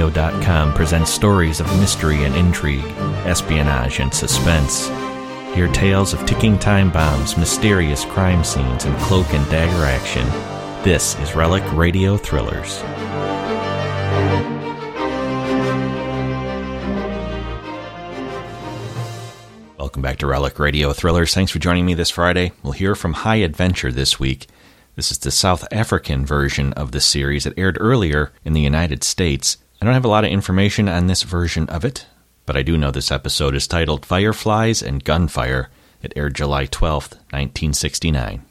RelecRadio.com presents stories of mystery and intrigue, espionage and suspense. Hear tales of ticking time bombs, mysterious crime scenes, and cloak and dagger action. This is Relic Radio Thrillers. Welcome back to Relic Radio Thrillers. Thanks for joining me this Friday. We'll hear from High Adventure this week. This is the South African version of the series. It aired earlier in the United States. I don't have a lot of information on this version of it, but I do know this episode is titled Fireflies and Gunfire. It aired July 12th, 1969.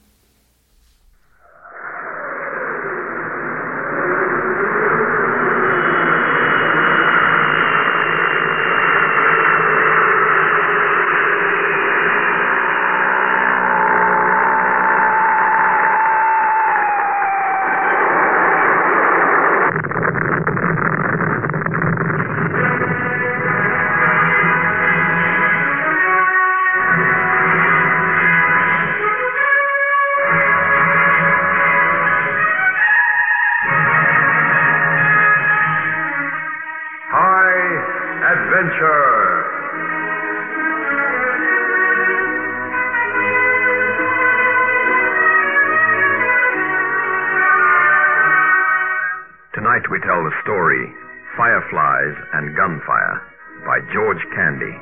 Tonight we tell the story, Fireflies and Gunfire, by George Candy.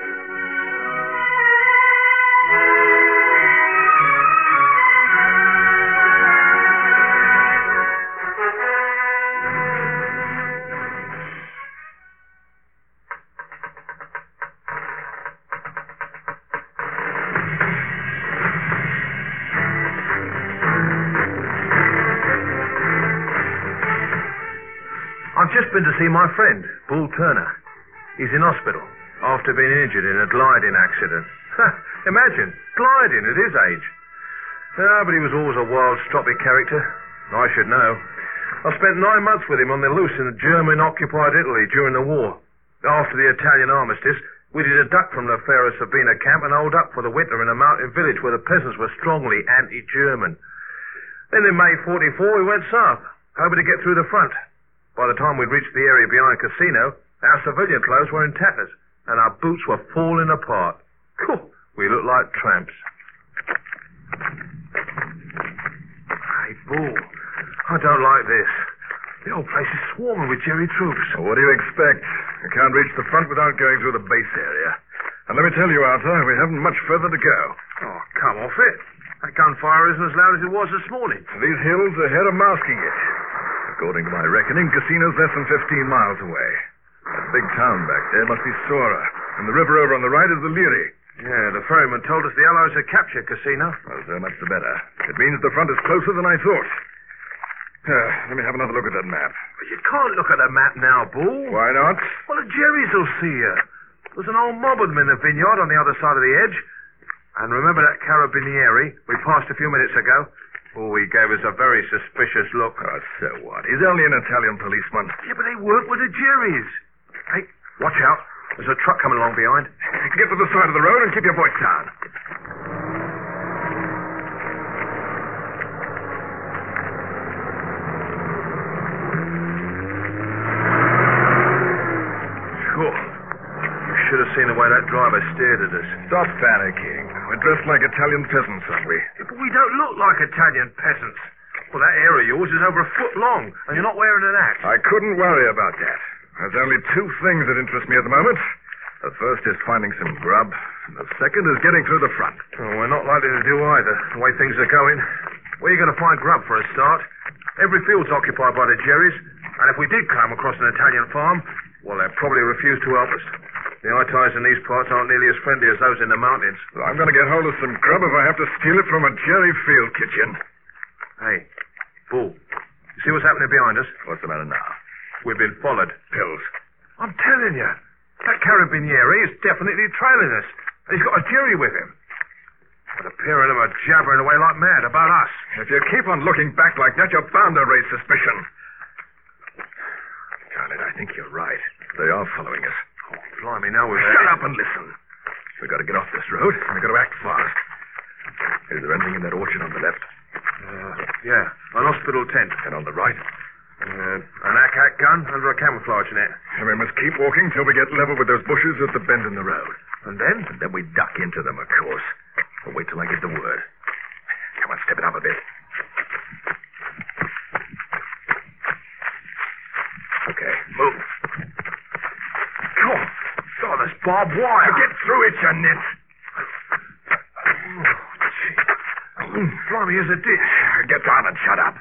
I've just been to see my friend, Bull Turner. He's in hospital after being injured in a gliding accident. Imagine, gliding at his age. But he was always a wild, stroppy character. I should know. I spent 9 months with him on the loose in German-occupied Italy during the war. After the Italian armistice, we did a duck from the Ferro Sabina camp and holed up for the winter in a mountain village where the peasants were strongly anti-German. Then in May 44, we went south, hoping to get through the front. By the time we'd reached the area behind the casino, our civilian clothes were in tatters, and our boots were falling apart. We looked like tramps. Hey, Bull, I don't like this. The whole place is swarming with Jerry troops. Well, what do you expect? You can't reach the front without going through the base area. And let me tell you, Arthur, we haven't much further to go. Oh, come off it. That gunfire isn't as loud as it was this morning. These hills ahead are masking it. According to my reckoning, casino's less than 15 miles away. That big town back there must be Sora, and the river over on the right is the Liri. Yeah, the ferryman told us the Allies had captured Casino. Well, so much the better. It means the front is closer than I thought. Let me have another look at that map. But you can't look at the map now, Bull. Why not? Well, the Jerrys will see you. There's an old mob of them in the vineyard on the other side of the edge. And remember that carabinieri we passed a few minutes ago? Oh, he gave us a very suspicious look. Oh, so what? He's only an Italian policeman. Yeah, but they work with the Jerrys. Hey, watch out. There's a truck coming along behind. Get to the side of the road and keep your voice down. Sure. You should have seen the way that driver stared at us. Stop panicking. We're dressed like Italian peasants, aren't we? Yeah, but we don't look like Italian peasants. Well, that hair of yours is over a foot long, and you're not wearing an axe. I couldn't worry about that. There's only two things that interest me at the moment. The first is finding some grub, and the second is getting through the front. Oh, we're not likely to do either, the way things are going. Where are you going to find grub for a start? Every field's occupied by the Jerrys, and if we did come across an Italian farm, well, they'd probably refuse to help us. The Itais in these parts aren't nearly as friendly as those in the mountains. Well, I'm going to get hold of some grub if I have to steal it from a Jerry field kitchen. Hey, Bull, you see what's happening behind us? What's the matter now? We've been followed. Pills. I'm telling you, that carabinieri is definitely trailing us. And he's got a Jerry with him. But a pair of them are jabbering away like mad about us. If you keep on looking back like that, you're bound to raise suspicion. Darling, I think you're right. They are following us. Oh, blimey, now we're... Shut up and listen. We've got to get off this road, and we've got to act fast. Is there anything in that orchard on the left? Yeah, an hospital tent. And on the right? An ack gun under a camouflage net. And we must keep walking till we get level with those bushes at the bend in the road. And then? And then we duck into them, of course. We'll wait till I give the word. Come on, step it up a bit. Okay, move. Come on. Oh, there's barbed wire. Get through it, you nit. Blimey, here's a ditch. Get down and shut up.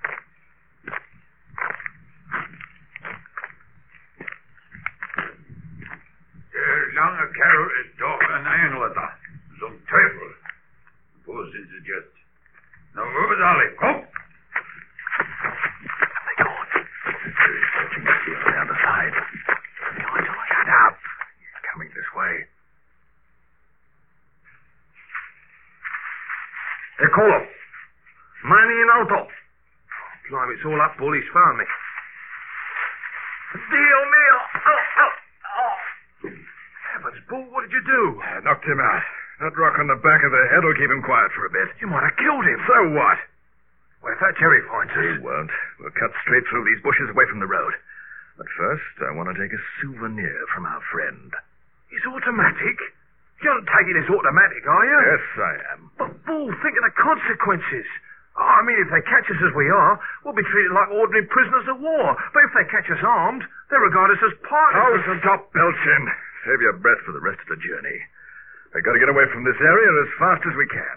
Lange Kerl ist doch ein Einlader. Zum Teufel. Wo sind sie jetzt? Na, wo ist alle? Komm! They're gone. Searching the field on the other side. Shut up. He's coming this way. Eccolo. Money in auto. Blimey, it's all up, Bull. He's found me. Dio mio! Heavens, Bull, what did you do? Knocked him out. That rock on the back of the head will keep him quiet for a bit. You might have killed him. So what? Well, if that Jerry finds us... He won't. We'll cut straight through these bushes away from the road. But first, I want to take a souvenir from our friend. His automatic? You're not taking his automatic, are you? Yes, I am. But, Bull, think of the consequences. I mean, if they catch us as we are, we'll be treated like ordinary prisoners of war. But if they catch us armed, they regard us as partners. Oh, stop belching. Save your breath for the rest of the journey. We've got to get away from this area as fast as we can.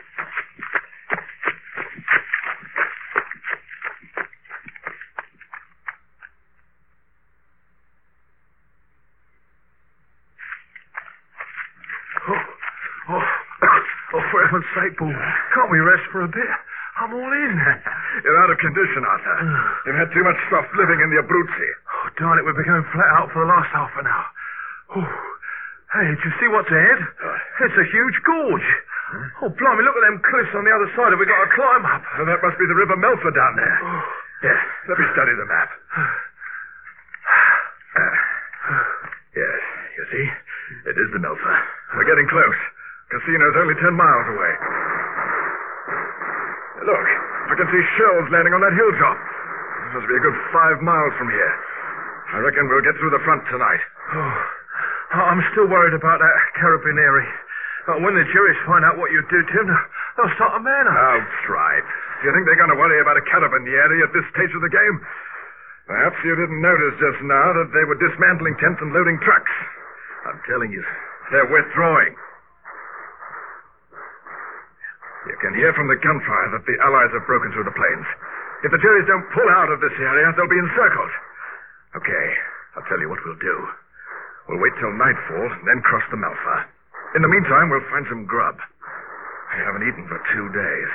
Oh, for heaven's sake, Bull, can't we rest for a bit? I'm all in. You're out of condition, Arthur. You've had too much soft living in the Abruzzi. Oh, darn it, we've been going flat out for the last half an hour. Oh. Hey, did you see what's ahead? It's a huge gorge. Oh, blimey, look at them cliffs on the other side that we've got to climb up. Well, that must be the River Melfa down there. Here, let me study the map. Yes, you see? It is the Melfa. We're getting close. Casino's only 10 miles away. Look, I can see shells landing on that hilltop. It must be a good 5 miles from here. I reckon we'll get through the front tonight. Oh, I'm still worried about that Carabinieri. When the Jerrys find out what you do to him, they'll start a manhunt. Oh, tripe. Do you think they're going to worry about a Carabinieri at this stage of the game? Perhaps you didn't notice just now that they were dismantling tents and loading trucks. I'm telling you, they're withdrawing. You can hear from the gunfire that the Allies have broken through the plains. If the Jerrys don't pull out of this area, they'll be encircled. Okay, I'll tell you what we'll do. We'll wait till nightfall, and then cross the Melfa. In the meantime, we'll find some grub. I haven't eaten for 2 days.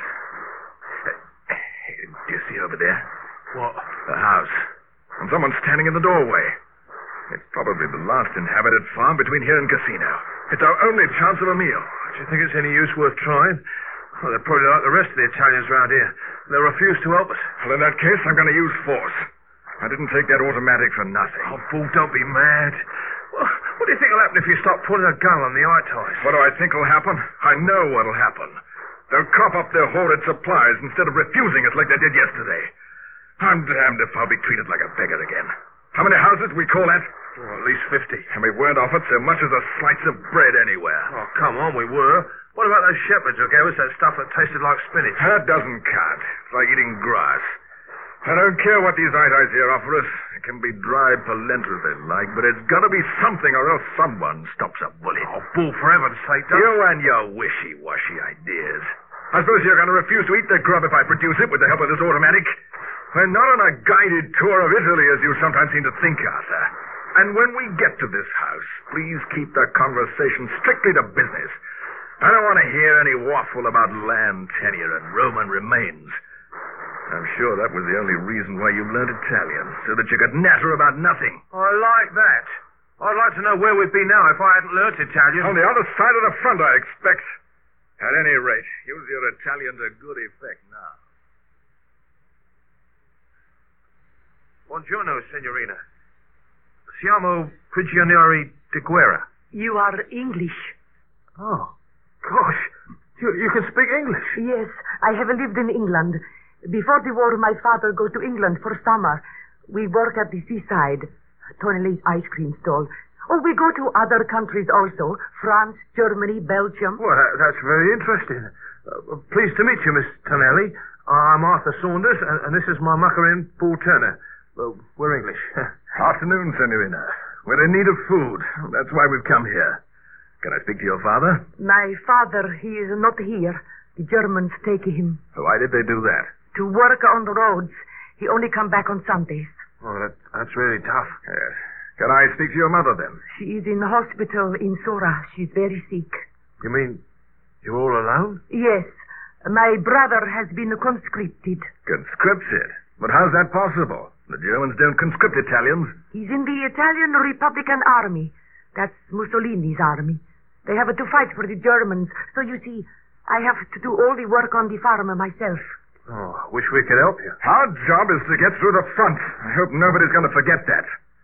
Do you see over there? What? The house. And someone's standing in the doorway. It's probably the last inhabited farm between here and Casino. It's our only chance of a meal. Do you think it's any use worth trying? Well, they're probably like the rest of the Italians around here. They'll refuse to help us. Well, in that case, I'm going to use force. I didn't take that automatic for nothing. Oh, Bull, don't be mad. Well, what do you think will happen if you start pulling a gun on the eye-ties? What do I think will happen? I know what'll happen. They'll crop up their hoarded supplies instead of refusing us like they did yesterday. I'm damned if I'll be treated like a beggar again. How many houses we call at? Oh, at least 50. And we weren't offered so much as a slice of bread anywhere. Oh, come on, we were. What about those shepherds who gave us that stuff that tasted like spinach? That doesn't count. It's like eating grass. I don't care what these eye-ties here offer us. It can be dry polenta if they like, but it's got to be something or else someone stops a bullet. Oh, Bull, for heaven's sake, don't... You and your wishy-washy ideas. I suppose you're going to refuse to eat the grub if I produce it with the help of this automatic? We're not on a guided tour of Italy, as you sometimes seem to think, Arthur. And when we get to this house, please keep the conversation strictly to business. I don't want to hear any waffle about land tenure and Roman remains. I'm sure that was the only reason why you learned Italian, so that you could natter about nothing. I like that. I'd like to know where we'd be now if I hadn't learnt Italian. On the other side of the front, I expect. At any rate, use your Italian to good effect now. Buongiorno, signorina. Siamo prigionieri di guerra. You are English. Oh, gosh. You can speak English? Yes, I have lived in England. Before the war, my father go to England for summer. We work at the seaside. Tonelli's ice cream stall. Oh, we go to other countries also. France, Germany, Belgium. Well, that's very interesting. Pleased to meet you, Miss Tonelli. I'm Arthur Saunders, and this is my mucker in, Paul Turner. We're English. Afternoon, Senorina. We're in need of food. That's why we've come here. Can I speak to your father? My father, he is not here. The Germans take him. Why did they do that? To work on the roads. He only come back on Sundays. Oh, that's really tough. Yes. Can I speak to your mother, then? She is in the hospital in Sora. She's very sick. You mean you're all alone? Yes. My brother has been conscripted. Conscripted? But how's that possible? The Germans don't conscript Italians. He's in the Italian Republican Army. That's Mussolini's army. They have to fight for the Germans. So you see, I have to do all the work on the farm myself. Oh, I wish we could help you. Our job is to get through the front. I hope nobody's going to forget that.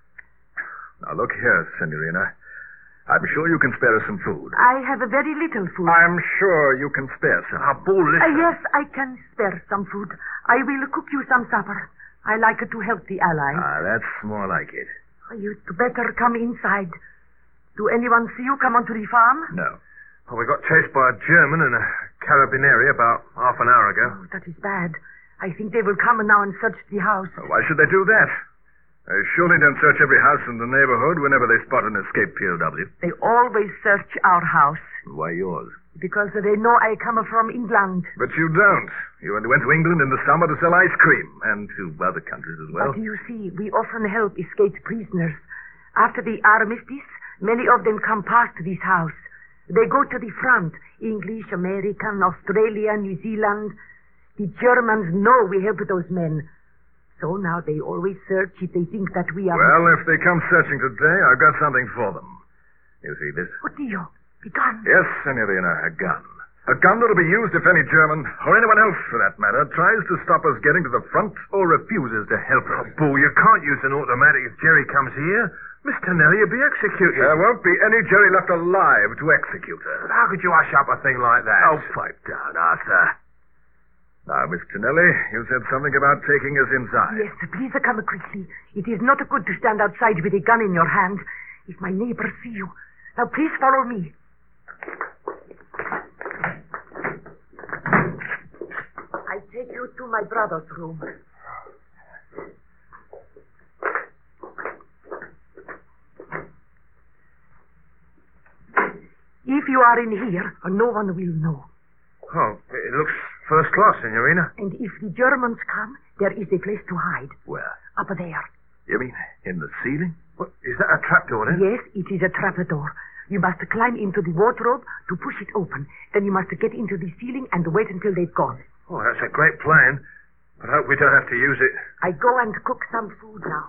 Now, look here, Senorina. I'm sure you can spare us some food. I have a very little food. I'm sure you can spare some. Bull, listen. Yes, I can spare some food. I will cook you some supper. I like to help the Allies. That's more like it. You'd better come inside. Do anyone see you come onto the farm? No. Oh, we got chased by a German and a carabinieri about half an hour ago. Oh, that is bad. I think they will come now and search the house. Why should they do that? They surely don't search every house in the neighborhood whenever they spot an escaped POW. They always search our house. Why yours? Because they know I come from England. But you don't. You only went to England in the summer to sell ice cream, and to other countries as well. But you see, we often help escaped prisoners. After the armistice, many of them come past this house. They go to the front. English, American, Australia, New Zealand. The Germans know we help those men. So now they always search if they think that we are... Well, if they come searching today, I've got something for them. You see this? What do you? The gun? Yes, Senorina, a gun. A gun that'll be used if any German, or anyone else for that matter, tries to stop us getting to the front or refuses to help us. Bull, you can't use an automatic if Jerry comes here. Miss Tonelli will be executed. There won't be any Jerry left alive to execute her. But how could you hush up a thing like that? Oh, pipe down, Arthur. Now, Miss Tonelli, you said something about taking us inside. Yes, please come quickly. It is not good to stand outside with a gun in your hand. If my neighbors see you. Now, please follow me. I take you to my brother's room. If you are in here, no one will know. Oh, it looks first class, Senorina. And if the Germans come, there is a place to hide. Where? Up there. You mean in the ceiling? What, is that a trapdoor then? Yes, it is a trapdoor. You must climb into the wardrobe to push it open. Then you must get into the ceiling and wait until they've gone. Oh, that's a great plan. But I hope we don't have to use it. I go and cook some food now.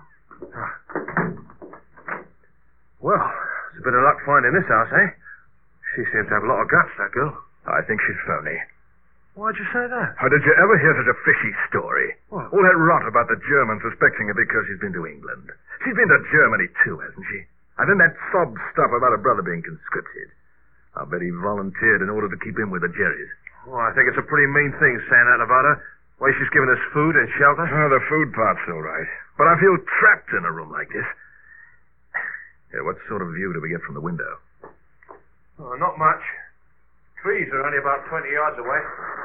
Well, it's a bit of luck finding this house, eh? She seems to have a lot of guts, that girl. I think she's phony. Why'd you say that? How did you ever hear such a fishy story? What? All that rot about the Germans suspecting her because she's been to England. She's been to Germany too, hasn't she? And then that sob stuff about her brother being conscripted. I'll bet he volunteered in order to keep in with the Jerrys. Well, I think it's a pretty mean thing saying that about her. The way she's given us food and shelter. Oh, the food part's all right. But I feel trapped in a room like this. Here, what sort of view do we get from the window? Oh, not much. Trees are only about 20 yards away.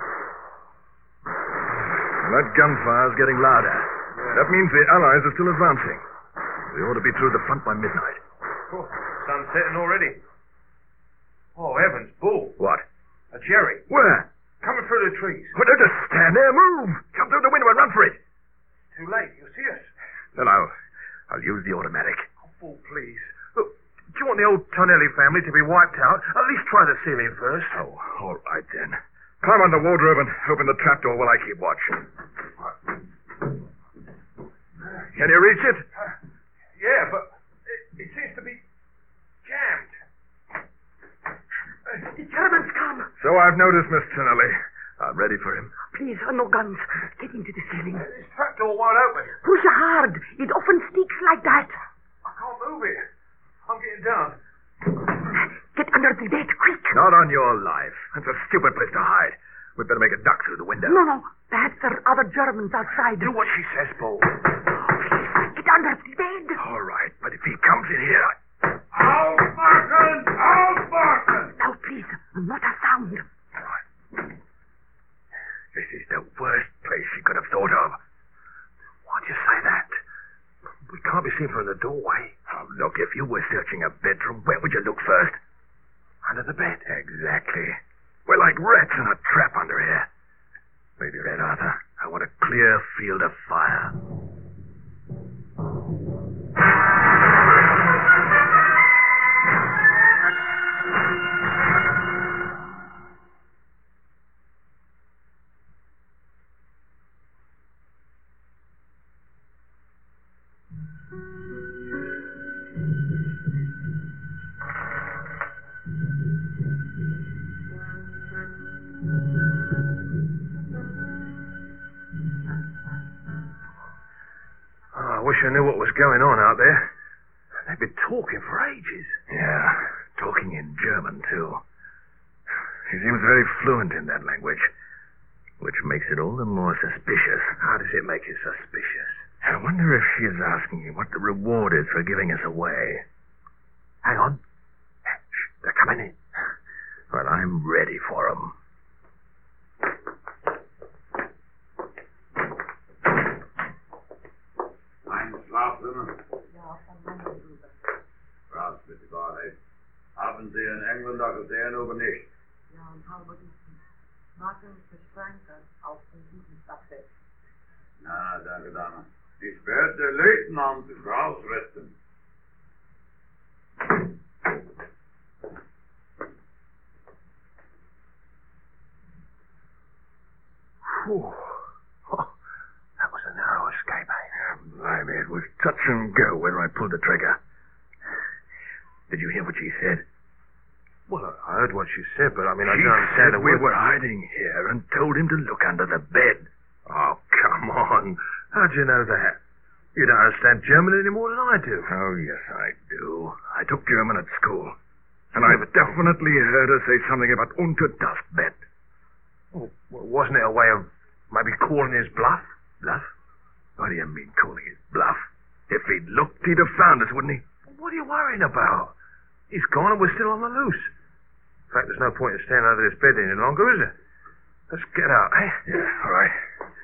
Well, that gunfire's getting louder. Yeah. That means the Allies are still advancing. We ought to be through the front by midnight. Oh, sun's setting already. Oh, heavens, Bull. What? A Jerry. Where? Coming through the trees. Well, don't just stand there. Move! Jump through the window and run for it. Too late. You'll see us. Then I'll use the automatic. Oh, Bull, please. Look, do you want the old Tonelli family to be wiped out? At least try the ceiling first. Oh, all right then. Climb on the wardrobe and open the trapdoor while I keep watch. Can you reach it? Yeah, but it seems to be jammed. The Germans come. So I've noticed, Miss Tonelli. I'm ready for him. Please, no guns. Get into the ceiling. This trapdoor won't open. Push hard. It often sticks like that. I can't move it. I'm getting down. Get under the bed, quick. Not on your life. That's a stupid place to hide. We'd better make a duck through the window. No. Perhaps there are other Germans outside. Do what she says, Bull. Get under the bed. All right, but if he comes in here... Aufmachen! Aufmachen! Now, please, not a sound. This is the worst place she could have thought of. Why'd you say that? We can't be seen from the doorway. Oh, look, if you were searching a bedroom, where would you look first? Under the bed. Exactly. We're like rats in a trap under here. Maybe Red Arthur. I want a clear field of fire. I wish I knew what was going on out there. They've been talking for ages. Yeah, talking in German, too. She seems very fluent in that language, which makes it all the more suspicious. How does it make it suspicious? I wonder if she is asking you what the reward is for giving us away. Hang on. Shh, they're coming in. Well, I'm ready for them. Schlafzimmer? Ja, von meiner Seite. Was, bitte, Wahrheit? Haben Sie einen Engländer gesehen oder nicht? Ja, ein paar Minuten. Martin Beschränker auf den guten Sache. Na, danke, Dame. Ich werde den Leutnant rausrichten. Whew. Oh, that was a narrow escape, eh? Blimey, it was touch and go whether I pulled the trigger. Did you hear what she said? Well, I heard what she said, but I mean, I She don't understand said a we word. were hiding here and told him to look under the bed. Oh, come on. How'd you know that? You don't understand German any more than I do. Oh, yes, I do. I took German at school. And I've definitely heard her say something about unter das Bett. Well, wasn't it a way of maybe calling his bluff? Bluff? What do you mean calling his bluff? If he'd looked, he'd have found us, wouldn't he? What are you worrying about? He's gone and we're still on the loose. In fact, there's no point in standing under this bed any longer, is there? Let's get out, eh? Yeah, all right.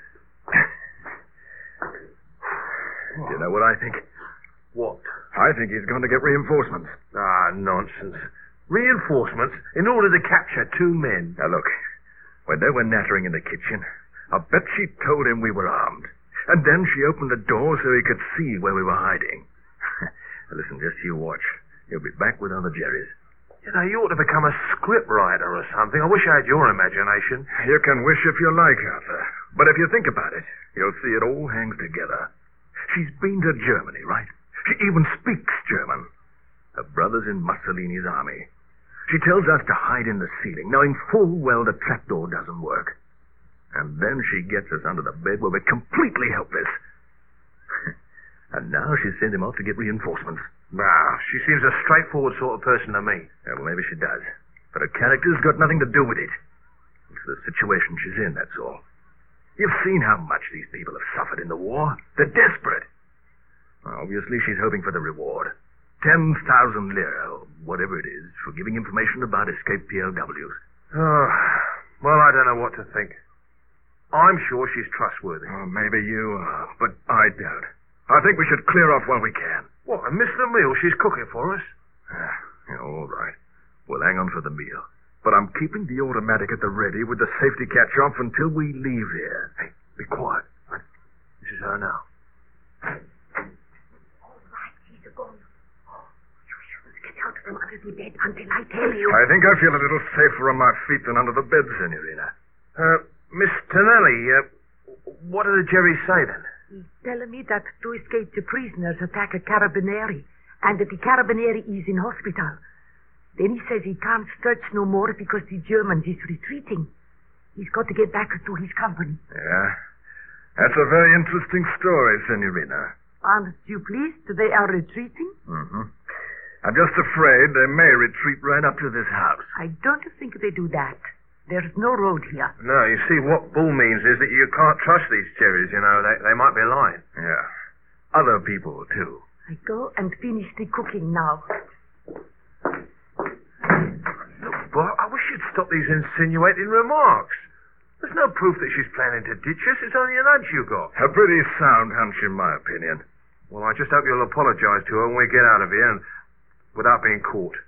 You know what I think? What? I think he's going to get reinforcements. Ah, nonsense. Reinforcements in order to capture 2 men. Now, look. When they were nattering in the kitchen, I bet she told him we were armed. And then she opened the door so he could see where we were hiding. Listen, just you watch. He'll be back with other Jerrys. You know, you ought to become a script writer or something. I wish I had your imagination. You can wish if you like, Arthur. But if you think about it, you'll see it all hangs together. She's been to Germany, right? She even speaks German. Her brother's in Mussolini's army. She tells us to hide in the ceiling, knowing full well the trapdoor doesn't work. And then she gets us under the bed where we're completely helpless. And now she's sent him off to get reinforcements. Nah, she seems a straightforward sort of person to me. Yeah, well, maybe she does. But her character's got nothing to do with it. It's the situation she's in, that's all. You've seen how much these people have suffered in the war. They're desperate. Obviously, she's hoping for the reward. 10,000 lira, or whatever it is, for giving information about escaped POWs. Oh, well, I don't know what to think. I'm sure she's trustworthy. Oh, maybe you are, but I doubt. I think we should clear off while we can. What, and miss the meal she's cooking for us? Yeah, all right. We'll hang on for the meal. But I'm keeping the automatic at the ready with the safety catch off until we leave here. Hey, be quiet. This is her now. All right, she's gone. You shouldn't get out from under the bed until I tell you. I think I feel a little safer on my feet than under the bed, Signorina. Miss Tonelli, what did the Jerry say then? He's telling me that 2 escaped prisoners attack a carabinieri, and that the carabinieri is in hospital. Then he says he can't search no more because the Germans is retreating. He's got to get back to his company. Yeah? That's a very interesting story, Signorina. Aren't you pleased they are retreating? Mm-hmm. I'm just afraid they may retreat right up to this house. I don't think they do that. There's no road here. No, you see, what Bull means is that you can't trust these Jerrys, you know. They might be lying. Yeah. Other people, too. I go and finish the cooking now. Look, boy, I wish you'd stop these insinuating remarks. There's no proof that she's planning to ditch us. It's only an hunch you got. A pretty sound hunch, in my opinion. Well, I just hope you'll apologize to her when we get out of here and without being caught.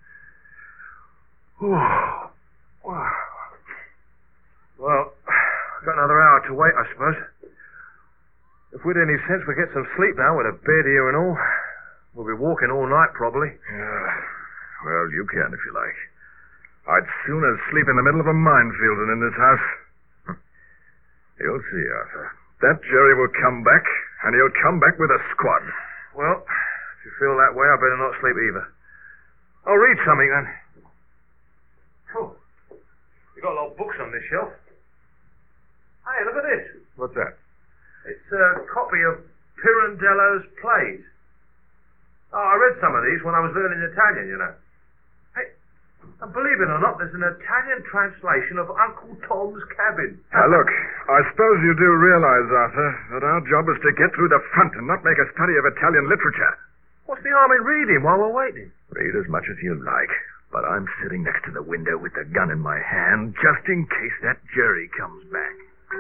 Well, I've got another hour to wait, I suppose. If we'd any sense, we'd get some sleep now with a bed here and all. We'll be walking all night, probably. Yeah. Well, you can if you like. I'd sooner sleep in the middle of a minefield than in this house. You'll see, Arthur. That Jerry will come back, and he'll come back with a squad. Well, if you feel that way, I better not sleep either. I'll read something then. Oh, you got a lot of books on this shelf. Hey, look at this. What's that? It's a copy of Pirandello's plays. Oh, I read some of these when I was learning Italian, you know. Hey, and believe it or not, there's an Italian translation of Uncle Tom's Cabin. Now, look, I suppose you do realize, Arthur, that our job is to get through the front and not make a study of Italian literature. What's the harm in reading while we're waiting? Read as much as you like, but I'm sitting next to the window with the gun in my hand just in case that Jerry comes back.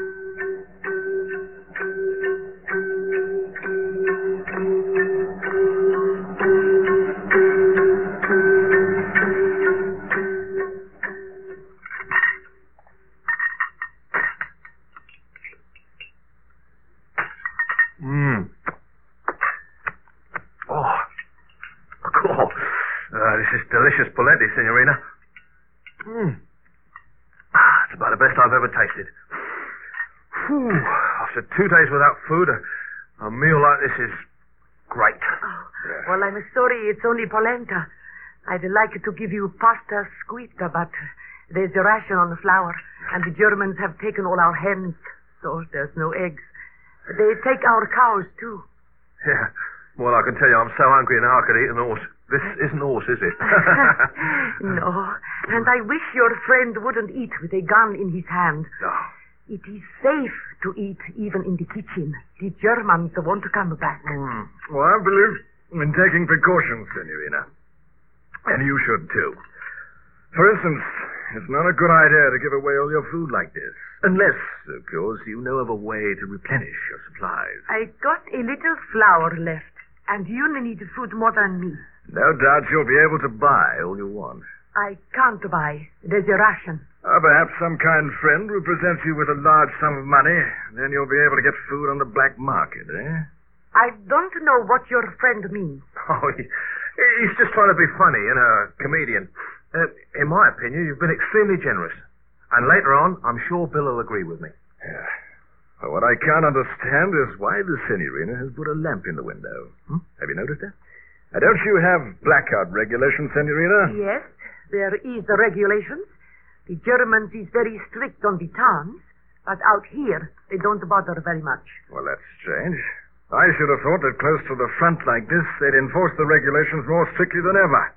This is delicious polenta, Signorina. It's about the best I've ever tasted. Whew. After 2 days without food, a meal like this is great. Oh, well, I'm sorry it's only polenta. I'd like to give you pasta squita, but there's a ration on the flour, and the Germans have taken all our hens, so there's no eggs. They take our cows, too. Yeah. Well, I can tell you, I'm so hungry now I could eat an horse. This isn't a horse, is it? No. And I wish your friend wouldn't eat with a gun in his hand. No. It is safe to eat even in the kitchen. The Germans won't come back. Well, I believe in taking precautions, Signorina. And you should, too. For instance, it's not a good idea to give away all your food like this. Unless, of course, you know of a way to replenish your supplies. I got a little flour left, and you need food more than me. No doubt you'll be able to buy all you want. I can't buy. There's a ration. Perhaps some kind friend will present you with a large sum of money. Then you'll be able to get food on the black market, eh? I don't know what your friend means. Oh, he's just trying to be funny, you know, a comedian. In my opinion, you've been extremely generous. And later on, I'm sure Bill will agree with me. Yeah. Well, what I can't understand is why the Signorina has put a lamp in the window. Have you noticed that? Don't you have blackout regulations, Signorina? Yes, there is the regulations. The Germans is very strict on the towns, but out here, they don't bother very much. Well, that's strange. I should have thought that close to the front like this, they'd enforce the regulations more strictly than ever.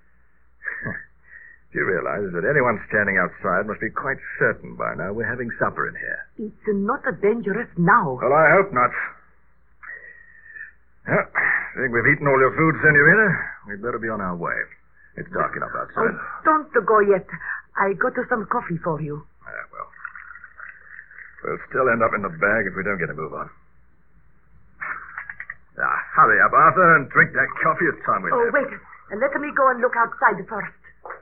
Do you realize that anyone standing outside must be quite certain by now we're having supper in here? It's not dangerous now. Well, I hope not. Well, think we've eaten all your food, Signorina? We'd better be on our way. It's dark enough outside. Oh, don't go yet. I got some coffee for you. Well, we'll still end up in the bag if we don't get a move on. Hurry up, Arthur, and drink that coffee. It's time we left. Wait. Let me go and look outside first.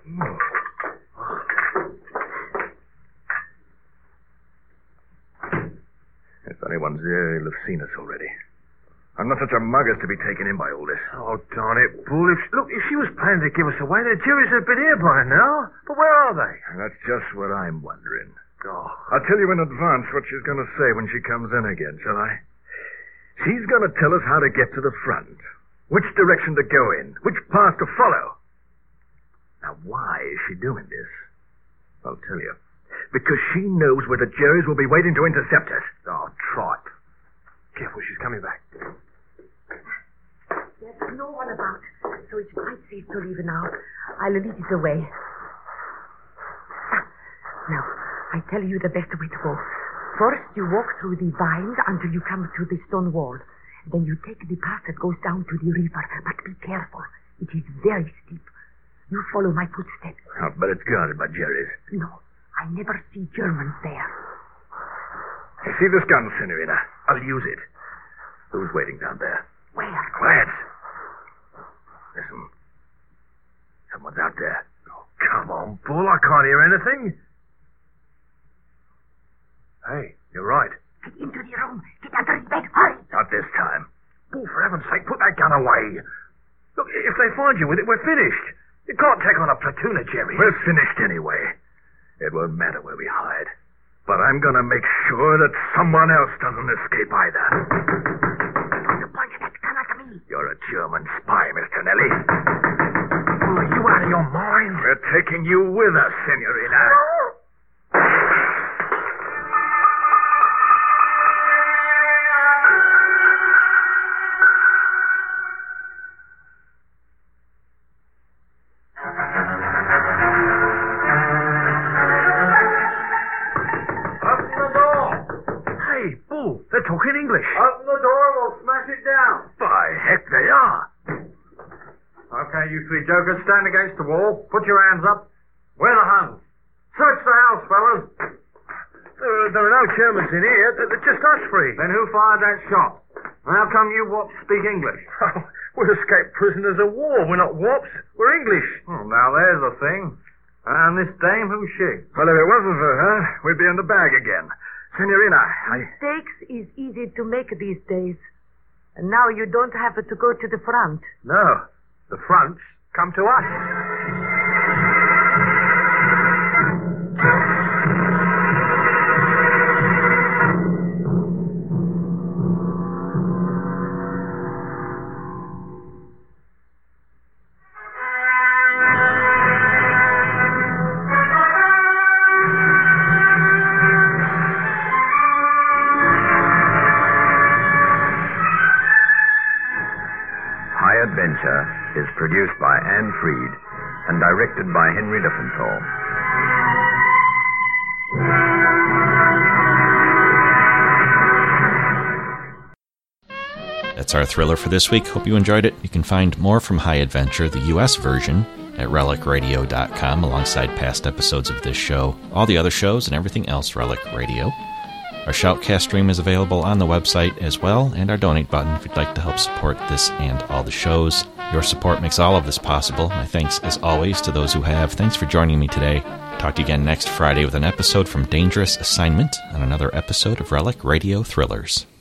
If anyone's here, he'll have seen us already. I'm not such a mug as to be taken in by all this. Oh, darn it, Bull. If she was planning to give us away, the Jerrys have been here by now. But where are they? That's just what I'm wondering. Oh. I'll tell you in advance what she's going to say when she comes in again, shall I? She's going to tell us how to get to the front, which direction to go in, which path to follow. Now, why is she doing this? I'll tell you. Because she knows where the Jerrys will be waiting to intercept us. Oh, trot. Careful, she's coming back. There's no one about, so it's quite safe to leave now. I'll lead it away. Now, I tell you the best way to go. First, you walk through the vines until you come to the stone wall. Then you take the path that goes down to the river. But be careful. It is very steep. You follow my footsteps. But it's guarded by Jerry's. No, I never see Germans there. You see this gun, Senorina? I'll use it. Who's waiting down there? Where? Quiet. Listen. Someone's out there. Oh, come on, Bull. I can't hear anything. Hey, you're right. Get into the room. Get under his bed. Hurry. Not this time. Bull, for heaven's sake, put that gun away. Look, if they find you with it, we're finished. You can't take on a platoon of Jerry. We're finished anyway. It won't matter where we hide. But I'm going to make sure that someone else doesn't escape either. Don't point that gun at me. You're a German spy, Mr. Nelly. Bull, are you out of your mind? We're taking you with us, Senorina. They're talking English. Open the door, we'll smash it down. By heck, they are. Okay, you three jokers, stand against the wall. Put your hands up. Where are the Huns? Search the house, fellas. There are no Germans in here. They're just us three. Then who fired that shot? How come you wops speak English? Oh, we're escaped prisoners of war. We're not wops. We're English. Oh, now there's a thing. And this dame, who's she? Well, if it wasn't for her, we'd be in the bag again. Senorina, Mistakes is easy to make these days. And now you don't have to go to the front. No. The fronts come to us. Is produced by Anne Freed and directed by Henry Diffenthal. That's our thriller for this week. Hope you enjoyed it. You can find more from High Adventure, the U.S. version, at relicradio.com alongside past episodes of this show, all the other shows, and everything else Relic Radio. Our Shoutcast stream is available on the website as well, and our donate button if you'd like to help support this and all the shows. Your support makes all of this possible. My thanks, as always, to those who have. Thanks for joining me today. Talk to you again next Friday with an episode from Dangerous Assignment on another episode of Relic Radio Thrillers.